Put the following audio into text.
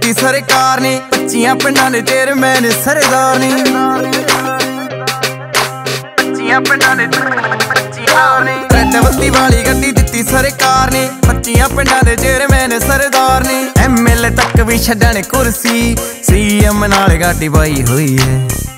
ਦਿੱਤੀ ਸਰਕਾਰ ਨੇ, 25 ਪਿੰਡਾਂ ਦੇ ਚੇਅਰਮੈਨ ਸਰਦਾਰ ਨੇ। 25 ਪਿੰਡਾਂ ਦੇ ਰੈੱਡ ਬੱਤੀ ਵਾਲੀ ਗੱਡੀ ਦਿੱਤੀ ਸਰਕਾਰ ਨੇ, 25 ਪਿੰਡਾਂ ਦੇ ਚੇਅਰਮੈਨ ਸਰਦਾਰ ਨੇ। MLA ਤੱਕ ਵੀ ਛੱਡਣ ਕੁਰਸੀ, CM ਨਾਲ ਗਾਡੀ ਪਾਈ ਹੋਈ ਹੈ।